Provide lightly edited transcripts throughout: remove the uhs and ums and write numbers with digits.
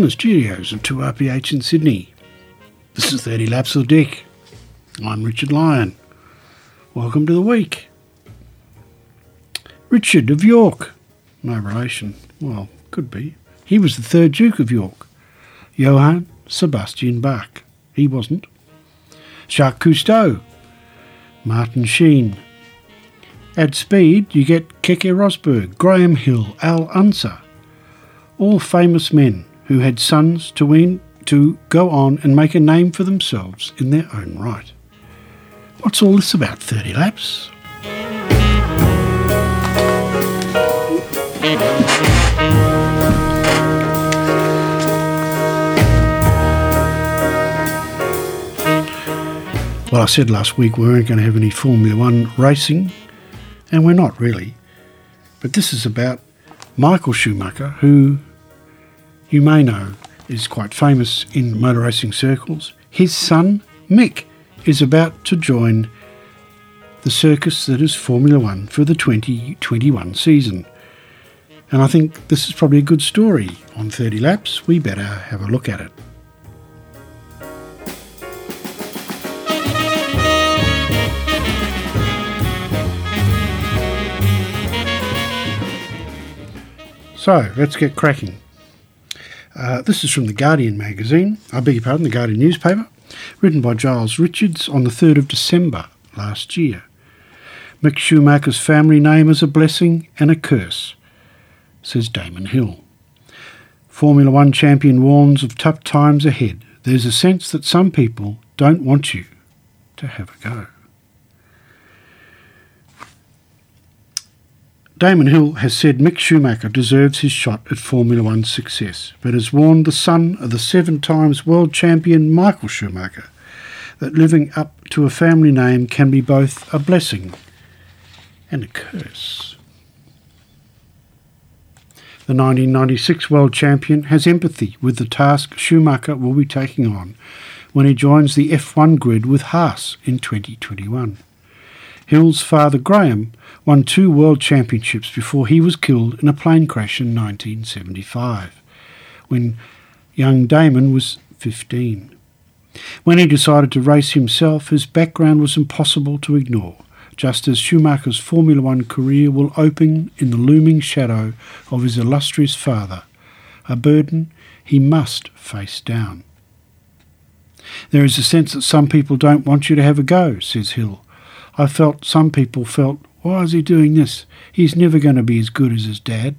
the studios of 2RPH in Sydney. This is 30 Laps of Dick. I'm Richard Lyon. Welcome to the week. Richard of York. No relation. Well, could be. He was the third Duke of York. Johann Sebastian Bach. He wasn't. Jacques Cousteau. Martin Sheen. At speed, you get Keke Rosberg, Graham Hill, Al Unser. All famous men who had sons to go on and make a name for themselves in their own right. What's all this about, 30 Laps? Well, I said last week we weren't going to have any Formula One racing, and we're not really. But this is about Michael Schumacher, who you may know is quite famous in motor racing circles. His son, Mick, is about to join the circus that is Formula One for the 2021 season. And I think this is probably a good story. On 30 Laps, we better have a look at it. So, let's get cracking. This is from The Guardian magazine, The Guardian newspaper, written by Giles Richards on the 3rd of December last year. Mick Schumacher's family name is a blessing and a curse, says Damon Hill. Formula One champion warns of tough times ahead. There's a sense that some people don't want you to have a go. Damon Hill has said Mick Schumacher deserves his shot at Formula One's success, but has warned the son of the 7 times world champion Michael Schumacher that living up to a family name can be both a blessing and a curse. The 1996 world champion has empathy with the task Schumacher will be taking on when he joins the F1 grid with Haas in 2021. Hill's father Graham won 2 world championships before he was killed in a plane crash in 1975, when young Damon was 15. When he decided to race himself, his background was impossible to ignore, just as Schumacher's Formula One career will open in the looming shadow of his illustrious father, a burden he must face down. There is a sense that some people don't want you to have a go, says Hill. I felt some people felt, why is he doing this? He's never going to be as good as his dad.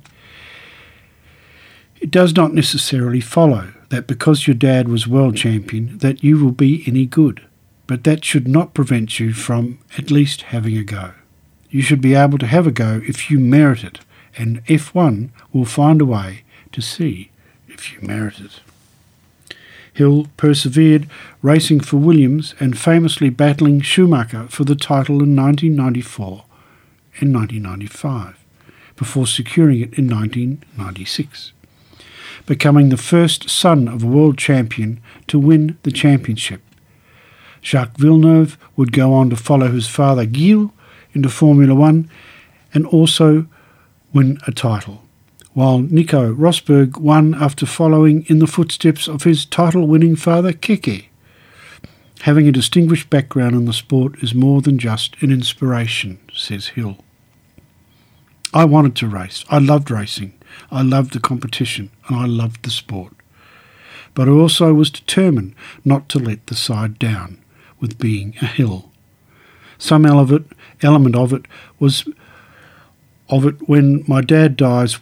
It does not necessarily follow that because your dad was world champion that you will be any good, but that should not prevent you from at least having a go. You should be able to have a go if you merit it, and F1 will find a way to see if you merit it. Hill persevered, racing for Williams and famously battling Schumacher for the title in 1994 and 1995, before securing it in 1996, becoming the first son of a world champion to win the championship. Jacques Villeneuve would go on to follow his father Gilles into Formula One and also win a title, while Nico Rosberg won after following in the footsteps of his title-winning father Keke. Having a distinguished background in the sport is more than just an inspiration, says Hill. I wanted to race. I loved racing. I loved the competition and I loved the sport. But I also was determined not to let the side down with being a Hill. Some element of it was when my dad died,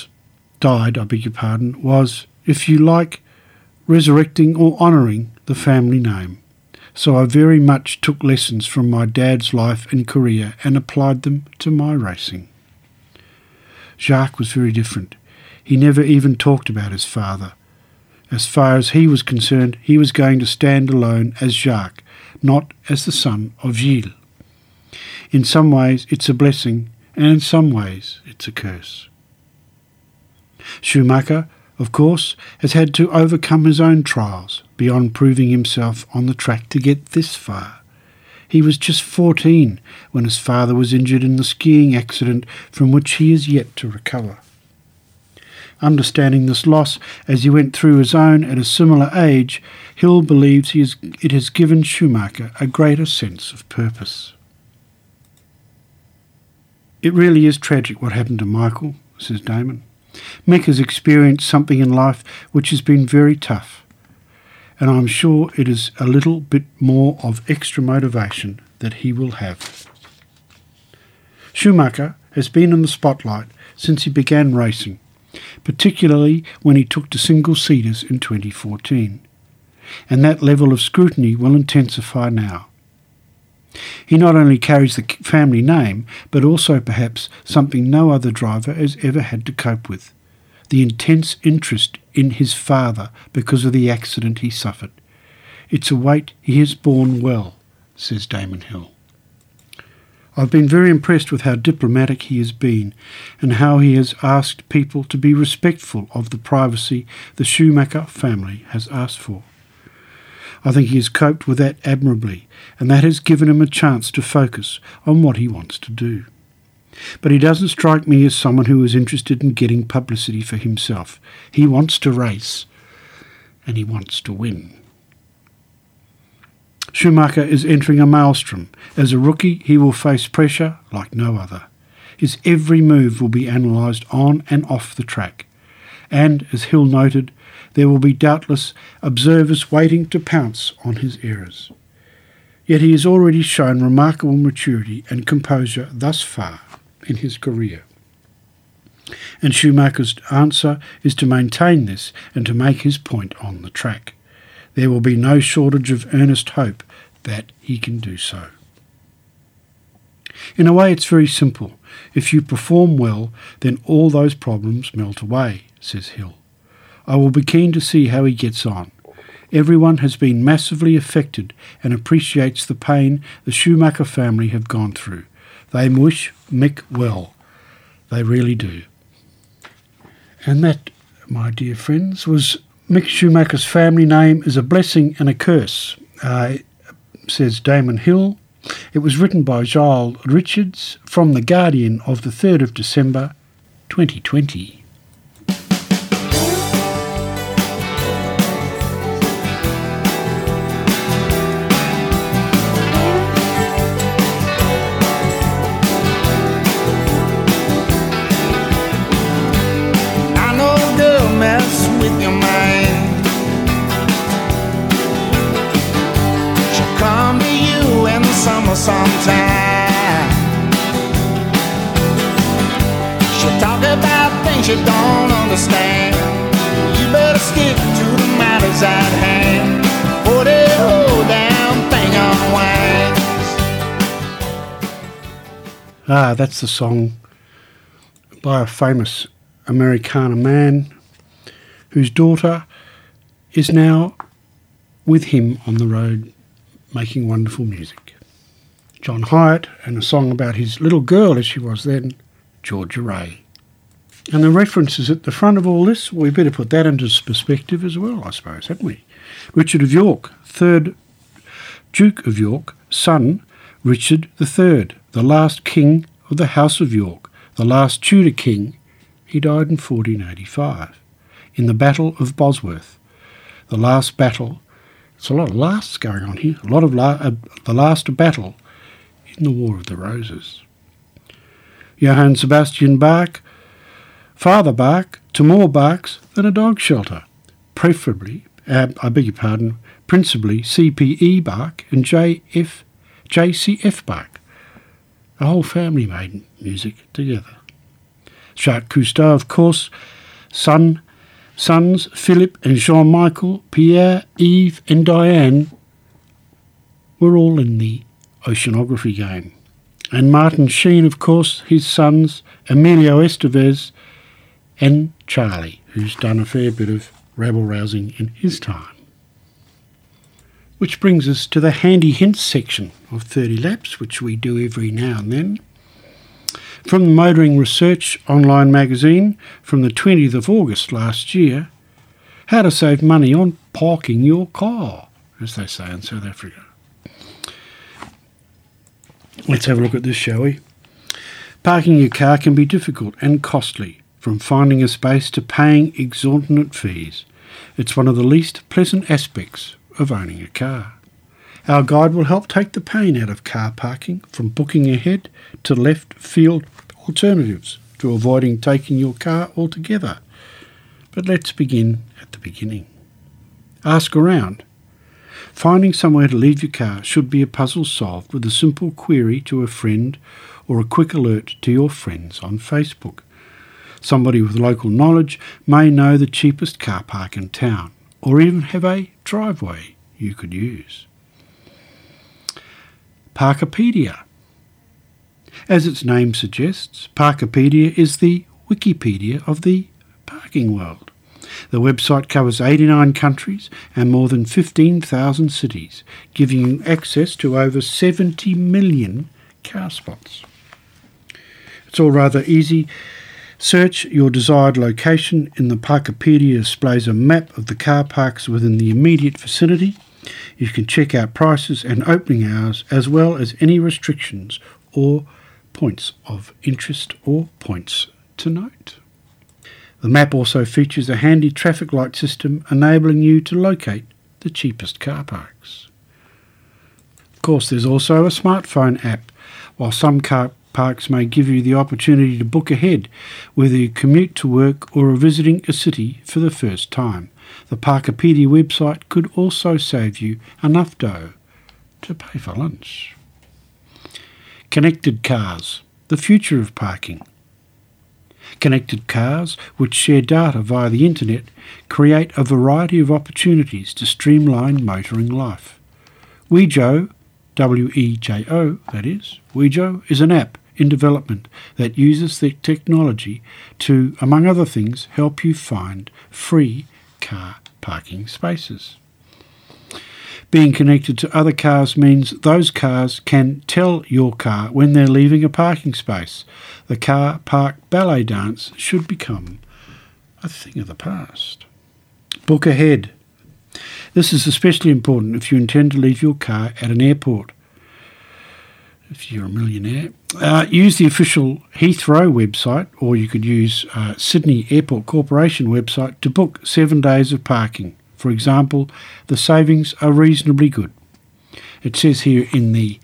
was, if you like, resurrecting or honouring the family name. So I very much took lessons from my dad's life and career and applied them to my racing. Jacques was very different. He never even talked about his father. As far as he was concerned, he was going to stand alone as Jacques, not as the son of Gilles. In some ways it's a blessing, and in some ways it's a curse. Schumacher, of course, has had to overcome his own trials beyond proving himself on the track to get this far. He was just 14 when his father was injured in the skiing accident from which he is yet to recover. Understanding this loss as he went through his own at a similar age, Hill believes it has given Schumacher a greater sense of purpose. It really is tragic what happened to Michael, says Damon. Mick has experienced something in life which has been very tough, and I'm sure it is a little bit more of extra motivation that he will have. Schumacher has been in the spotlight since he began racing, particularly when he took to single-seaters in 2014, and that level of scrutiny will intensify now. He not only carries the family name, but also perhaps something no other driver has ever had to cope with, the intense interest in his father because of the accident he suffered. It's a weight he has borne well, says Damon Hill. I've been very impressed with how diplomatic he has been and how he has asked people to be respectful of the privacy the Schumacher family has asked for. I think he has coped with that admirably, and that has given him a chance to focus on what he wants to do. But he doesn't strike me as someone who is interested in getting publicity for himself. He wants to race, and he wants to win. Schumacher is entering a maelstrom. As a rookie, he will face pressure like no other. His every move will be analysed on and off the track. And, as Hill noted, there will be doubtless observers waiting to pounce on his errors. Yet he has already shown remarkable maturity and composure thus far in his career. And Schumacher's answer is to maintain this and to make his point on the track. There will be no shortage of earnest hope that he can do so. In a way, it's very simple. If you perform well, then all those problems melt away, says Hill. I will be keen to see how he gets on. Everyone has been massively affected and appreciates the pain the Schumacher family have gone through. They wish Mick well. They really do. And that, my dear friends, was Mick Schumacher's family name is a blessing and a curse, says Damon Hill. It was written by Giles Richards from The Guardian of the 3rd of December 2020. With your mind, she'll come to you in the summer sometime. She'll talk about things you don't understand. You better stick to the matters at hand. Put the whole damn thing on wax. That's the song by a famous Americana man whose daughter is now with him on the road making wonderful music. John Hyatt, and a song about his little girl as she was then, Georgia Ray. And the references at the front of all this, we better put that into perspective as well, I suppose, haven't we? Richard of York, 3rd Duke of York, son Richard III, the last king of the House of York, the last Tudor king. He died in 1485. In the Battle of Bosworth, the last battle. It's a lot of lasts going on here. A lot of the last battle in the War of the Roses. Johann Sebastian Bach, Father Bach, to more Bachs than a dog shelter. Principally C.P.E. Bach and J.C.F. Bach. The whole family made music together. Jacques Cousteau, of course, Sons Philip and Jean-Michel, Pierre, Yves and Diane were all in the oceanography game. And Martin Sheen, of course, his sons Emilio Estevez and Charlie, who's done a fair bit of rabble-rousing in his time. Which brings us to the handy hints section of 30 Laps, which we do every now and then. From the Motoring Research online magazine from the 20th of August last year, how to save money on parking your car, as they say in South Africa. Let's have a look at this, shall we? Parking your car can be difficult and costly. from finding a space to paying exorbitant fees. It's one of the least pleasant aspects of owning a car. Our guide will help take the pain out of car parking, from booking ahead to left field alternatives to avoiding taking your car altogether. But let's begin at the beginning. Ask around. Finding somewhere to leave your car should be a puzzle solved with a simple query to a friend or a quick alert to your friends on Facebook. Somebody with local knowledge may know the cheapest car park in town, or even have a driveway you could use. Parkopedia. As its name suggests, Parkopedia is the Wikipedia of the parking world. The website covers 89 countries and more than 15,000 cities, giving you access to over 70 million car spots. It's all rather easy. Search your desired location in the Parkopedia displays a map of the car parks within the immediate vicinity. You can check out prices and opening hours, as well as any restrictions or points of interest or points to note. The map also features a handy traffic light system enabling you to locate the cheapest car parks. Of course, there's also a smartphone app. While some car parks may give you the opportunity to book ahead, whether you commute to work or are visiting a city for the first time, the Parkopedia website could also save you enough dough to pay for lunch. Connected cars, the future of parking. Connected cars, which share data via the internet, create a variety of opportunities to streamline motoring life. Wejo, W-E-J-O, that is, Wejo is an app in development that uses the technology to, among other things, help you find free car parking spaces. Being connected to other cars means those cars can tell your car when they're leaving a parking space. The car park ballet dance should become a thing of the past. Book ahead. This is especially important if you intend to leave your car at an airport. If you're a millionaire, use the official Heathrow website, or you could use Sydney Airport Corporation website to book 7 days of parking. For example, the savings are reasonably good. It says here in the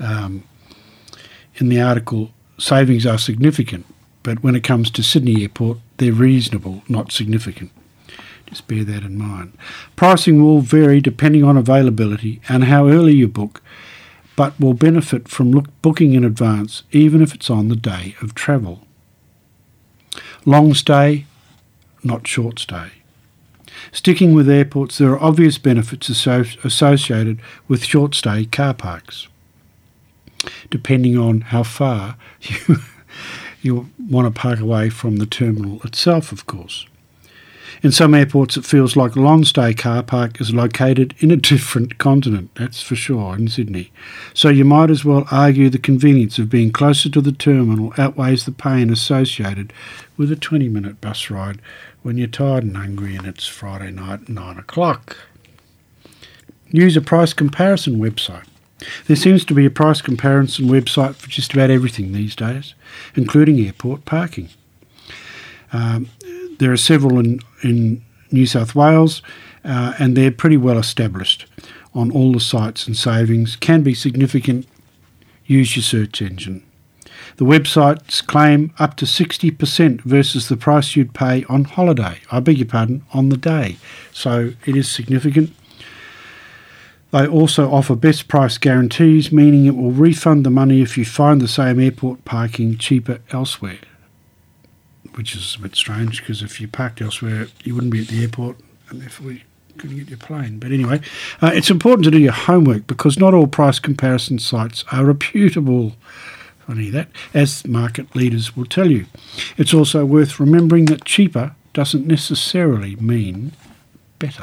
article, savings are significant, but when it comes to Sydney Airport, they're reasonable, not significant. Just bear that in mind. Pricing will vary depending on availability and how early you book, but will benefit from booking in advance, even if it's on the day of travel. Long stay, not short stay. Sticking with airports, there are obvious benefits associated with short stay car parks, depending on how far you want to park away from the terminal itself, of course. In some airports, it feels like a long-stay car park is located in a different continent, that's for sure, in Sydney. So you might as well argue the convenience of being closer to the terminal outweighs the pain associated with a 20-minute bus ride when you're tired and hungry and it's Friday night at 9 o'clock. Use a price comparison website. There seems to be a price comparison website for just about everything these days, including airport parking. There are several in New South Wales, and they're pretty well established on all the sites, and savings can be significant. Use your search engine. The websites claim up to 60% versus the price you'd pay on holiday. On the day. So it is significant. They also offer best price guarantees, meaning it will refund the money if you find the same airport parking cheaper elsewhere. Which is a bit strange, because if you parked elsewhere, you wouldn't be at the airport, and therefore you couldn't get your plane. But anyway, it's important to do your homework, because not all price comparison sites are reputable. Funny that, as market leaders will tell you. It's also worth remembering that cheaper doesn't necessarily mean better.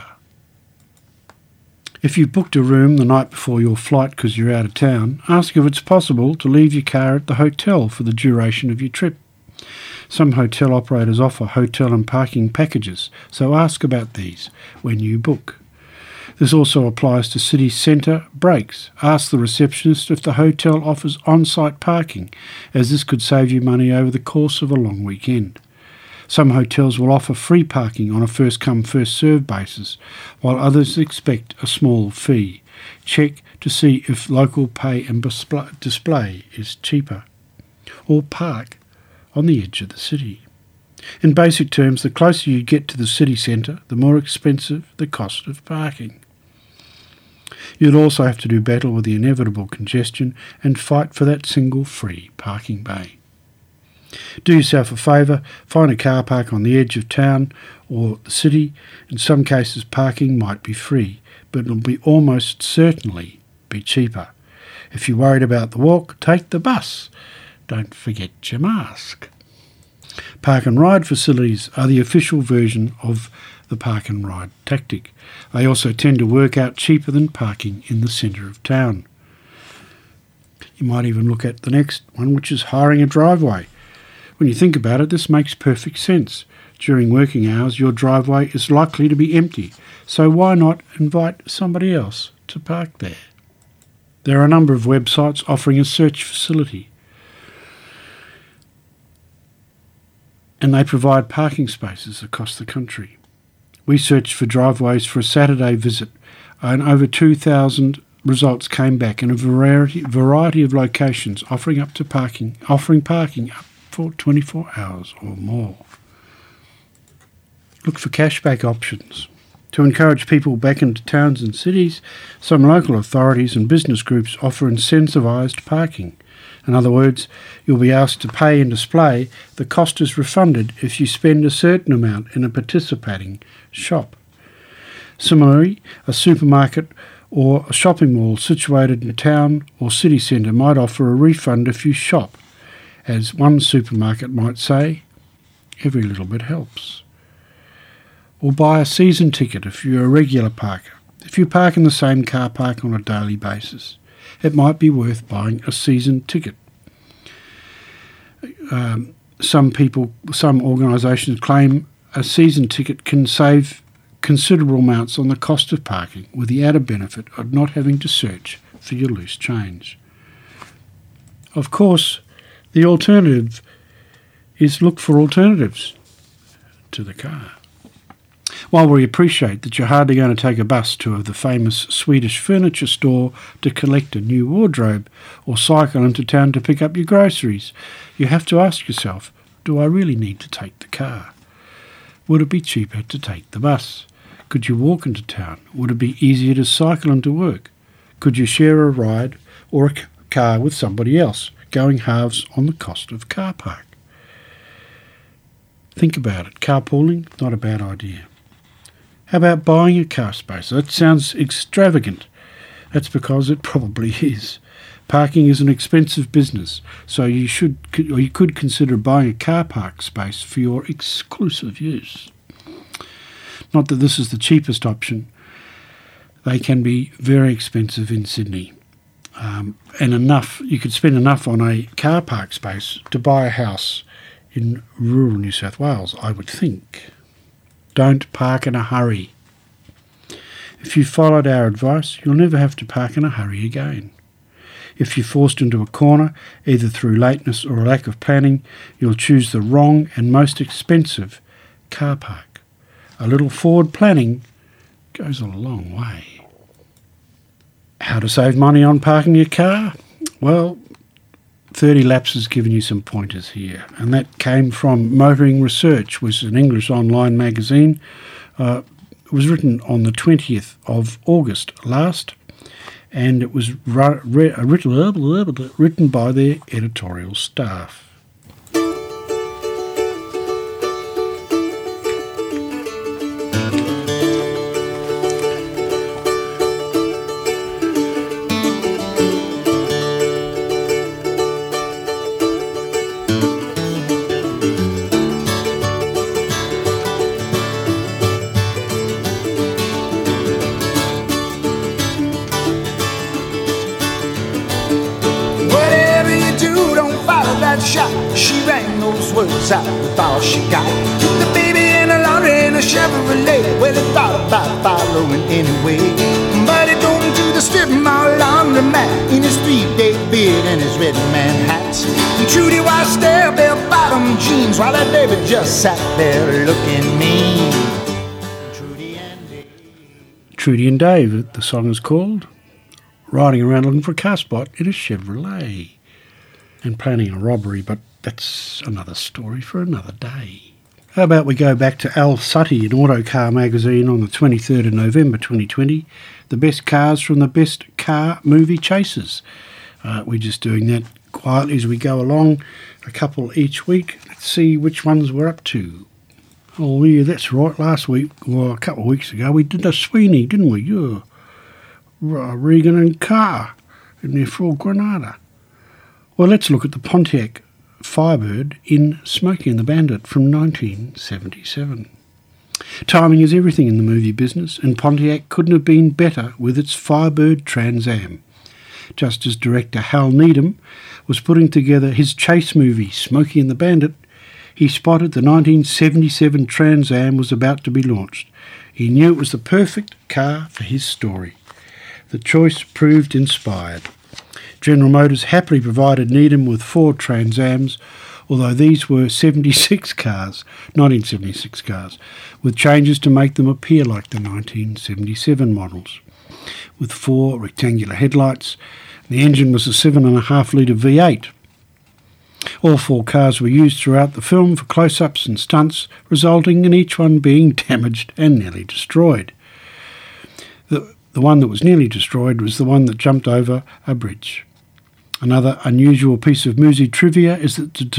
If you've booked a room the night before your flight because you're out of town, ask if it's possible to leave your car at the hotel for the duration of your trip. Some hotel operators offer hotel and parking packages, so ask about these when you book. This also applies to city centre breaks. Ask the receptionist if the hotel offers on-site parking, as this could save you money over the course of a long weekend. Some hotels will offer free parking on a first-come, first-served basis, while others expect a small fee. Check to see if local pay and display is cheaper. Or park on the edge of the city. In basic terms, the closer you get to the city centre, the more expensive the cost of parking. You'll also have to do battle with the inevitable congestion and fight for that single free parking bay. Do yourself a favour, find a car park on the edge of town or the city. In some cases parking might be free, but it'll be almost certainly be cheaper. If you're worried about the walk, take the bus. Don't forget your mask. Park and ride facilities are the official version of the park and ride tactic. They also tend to work out cheaper than parking in the centre of town. You might even look at the next one, which is hiring a driveway. When you think about it, this makes perfect sense. During working hours, your driveway is likely to be empty, so why not invite somebody else to park there? There are a number of websites offering a search facility, and they provide parking spaces across the country. We searched for driveways for a Saturday visit, and over 2,000 results came back in a variety of locations, offering parking up for 24 hours or more. Look for cashback options. To encourage people back into towns and cities, some local authorities and business groups offer incentivised parking. In other words, you'll be asked to pay and display. The cost is refunded if you spend a certain amount in a participating shop. Similarly, a supermarket or a shopping mall situated in a town or city centre might offer a refund if you shop. As one supermarket might say, every little bit helps. Or buy a season ticket if you're a regular parker. If you park in the same car park on a daily basis, it might be worth buying a season ticket. Some organisations claim a season ticket can save considerable amounts on the cost of parking, with the added benefit of not having to search for your loose change. Of course, the alternative is look for alternatives to the car. While we appreciate that you're hardly going to take a bus to the famous Swedish furniture store to collect a new wardrobe or cycle into town to pick up your groceries, you have to ask yourself, do I really need to take the car? Would it be cheaper to take the bus? Could you walk into town? Would it be easier to cycle into work? Could you share a ride or a car with somebody else, going halves on the cost of car park? Think about it. Carpooling, not a bad idea. How about buying a car space? That sounds extravagant. That's because it probably is. Parking is an expensive business, so you could consider buying a car park space for your exclusive use. Not that this is the cheapest option. They can be very expensive in Sydney. You could spend enough on a car park space to buy a house in rural New South Wales, I would think. Don't park in a hurry. If you followed our advice, you'll never have to park in a hurry again. If you're forced into a corner, either through lateness or a lack of planning, you'll choose the wrong and most expensive car park. A little forward planning goes a long way. How to save money on parking your car? Well, 30 Laps has given you some pointers here, and that came from Motoring Research, which is an English online magazine. It was written on the 20th of August last, and it was written by their editorial staff. She rang those words out with all she got. Took the baby in a laundry in a Chevrolet. Well, he thought about following anyway, but he drove him to the strip mall laundromat in his 3-day beard and his red man hat. And Trudy washed their bell-bottom jeans while that David just sat there looking mean. Trudy and Dave. Trudy and Dave, the song is called. Riding around looking for a car spot in a Chevrolet and planning a robbery, but that's another story for another day. How about we go back to Al Sutty in Autocar magazine on the 23rd of November 2020, the best cars from the best car movie chasers. We're just doing that quietly as we go along, a couple each week. Let's see which ones we're up to. Oh yeah, that's right, last week, well a couple of weeks ago, we did the Sweeney, didn't we? Yeah. Regan and Carr in their Ford Granada. Well, let's look at the Pontiac Firebird in Smokey and the Bandit from 1977. Timing is everything in the movie business, and Pontiac couldn't have been better with its Firebird Trans Am. Just as director Hal Needham was putting together his chase movie Smokey and the Bandit, he spotted the 1977 Trans Am was about to be launched. He knew it was the perfect car for his story. The choice proved inspired. General Motors happily provided Needham with 4 Trans Ams, although these were 1976 cars, with changes to make them appear like the 1977 models. With 4 rectangular headlights, the engine was a 7.5-litre V8. All 4 cars were used throughout the film for close-ups and stunts, resulting in each one being damaged and nearly destroyed. The one that was nearly destroyed was the one that jumped over a bridge. Another unusual piece of movie trivia is that the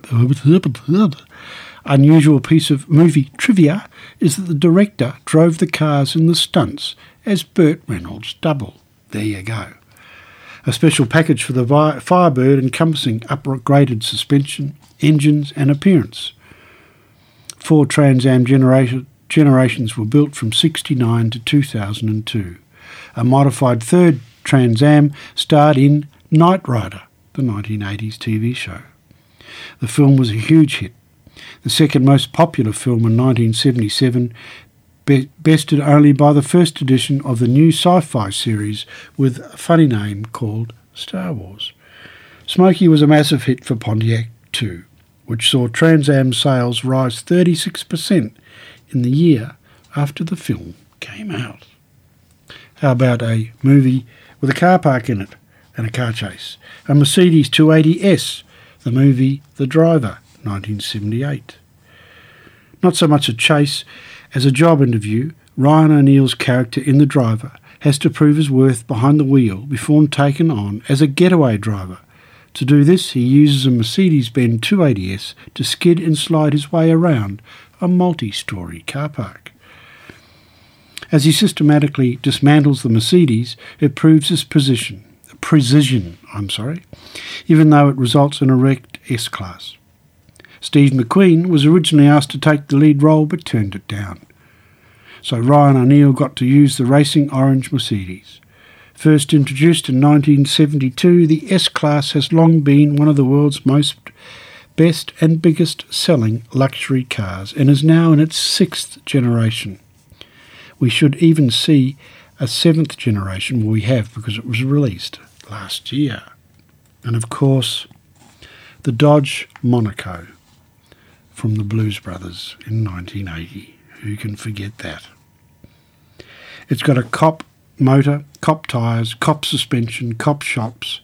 director drove the cars in the stunts as Burt Reynolds' double. There you go. A special package for the Firebird encompassing upgraded suspension, engines and appearance. 4 Trans Am generations were built from 1969 to 2002. A modified third Trans Am starred in Knight Rider, the 1980s TV show. The film was a huge hit, the second most popular film in 1977, bested only by the first edition of the new sci-fi series with a funny name called Star Wars. Smokey was a massive hit for Pontiac too, which saw Trans Am sales rise 36% in the year after the film came out. How about a movie with a car park in it and a car chase? A Mercedes 280S, the movie The Driver, 1978. Not so much a chase as a job interview, Ryan O'Neill's character in The Driver has to prove his worth behind the wheel before taken on as a getaway driver. To do this, he uses a Mercedes-Benz 280S to skid and slide his way around a multi-storey car park. As he systematically dismantles the Mercedes, it proves his precision, even though it results in a wrecked S-Class. Steve McQueen was originally asked to take the lead role but turned it down. So Ryan O'Neill got to use the racing orange Mercedes. First introduced in 1972, the S-Class has long been one of the world's best and biggest selling luxury cars and is now in its 6th generation. We should even see a 7th generation, we have because it was released last year. And of course, the Dodge Monaco from the Blues Brothers in 1980. Who can forget that? It's got a cop motor, cop tyres, cop suspension, cop shocks.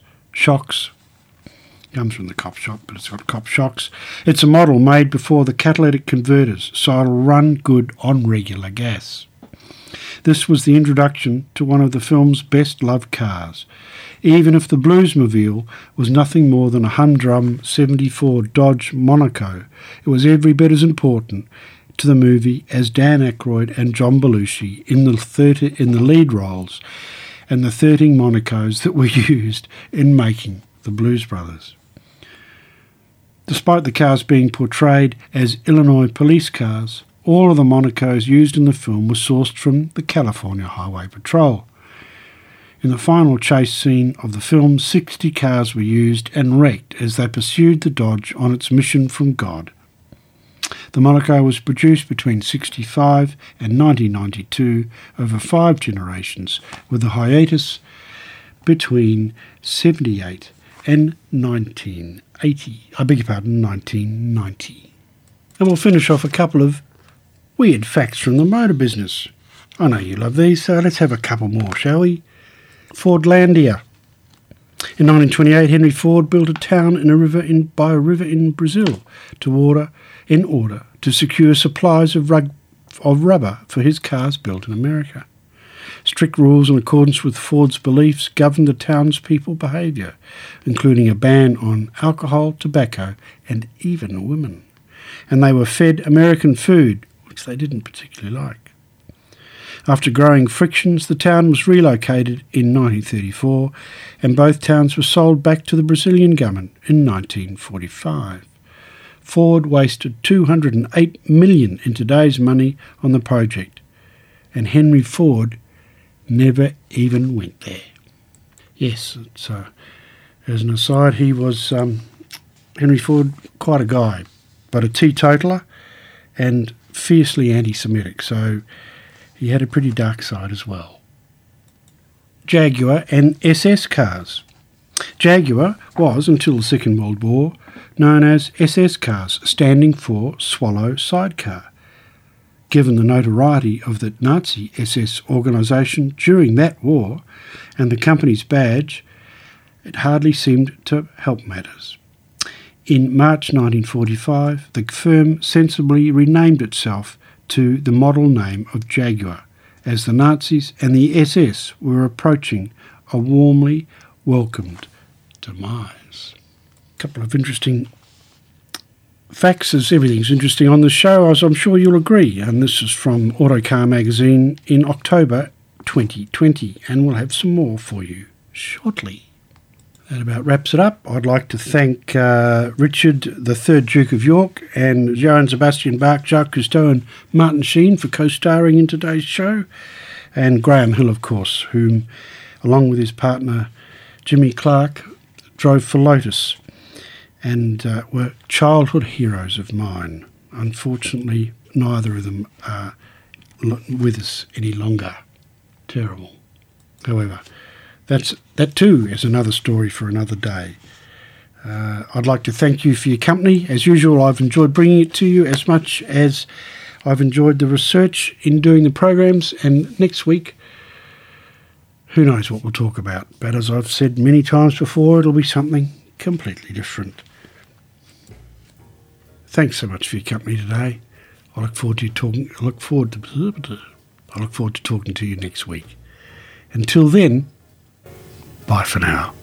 Comes from the cop shop, but it's got cop shocks. It's a model made before the catalytic converters, so it'll run good on regular gas. This was the introduction to one of the film's best-loved cars. Even if the Bluesmobile was nothing more than a humdrum 74 Dodge Monaco, it was every bit as important to the movie as Dan Aykroyd and John Belushi in the lead roles and the 13 Monacos that were used in making the Blues Brothers. Despite the cars being portrayed as Illinois police cars, all of the Monacos used in the film were sourced from the California Highway Patrol. In the final chase scene of the film, 60 cars were used and wrecked as they pursued the Dodge on its mission from God. The Monaco was produced between 1965 and 1992 over 5 generations, with a hiatus between 1978 and 1990. And we'll finish off a couple of weird facts from the motor business. I know you love these, so let's have a couple more, shall we? Fordlandia. In 1928, Henry Ford built a town by a river in Brazil in order to secure supplies of rubber for his cars built in America. Strict rules in accordance with Ford's beliefs governed the townspeople's behaviour, including a ban on alcohol, tobacco, and even women. And they were fed American food, which they didn't particularly like. After growing frictions, the town was relocated in 1934, and both towns were sold back to the Brazilian government in 1945. Ford wasted $208 million in today's money on the project, and Henry Ford never even went there. Yes, as an aside, he was, Henry Ford, quite a guy, but a teetotaler and fiercely anti-Semitic, so he had a pretty dark side as well. Jaguar and SS cars. Jaguar was, until the Second World War, known as SS cars, standing for Swallow Sidecar. Given the notoriety of the Nazi SS organisation during that war and the company's badge, it hardly seemed to help matters. In March 1945, the firm sensibly renamed itself to the model name of Jaguar, as the Nazis and the SS were approaching a warmly welcomed demise. A couple of interesting facts, as everything's interesting on the show, as I'm sure you'll agree, and this is from Autocar magazine in October 2020, and we'll have some more for you shortly. That about wraps it up. I'd like to thank Richard, the 3rd Duke of York, and Johann Sebastian Bach, Jacques Cousteau and Martin Sheen for co-starring in today's show, and Graham Hill, of course, whom, along with his partner Jimmy Clark, drove for Lotus and were childhood heroes of mine. Unfortunately, neither of them are with us any longer. Terrible. However, that too is another story for another day. I'd like to thank you for your company. As usual, I've enjoyed bringing it to you as much as I've enjoyed the research in doing the programs, and next week, who knows what we'll talk about. But as I've said many times before, it'll be something completely different. Thanks so much for your company today. I look forward to talking to you next week. Until then, bye for now.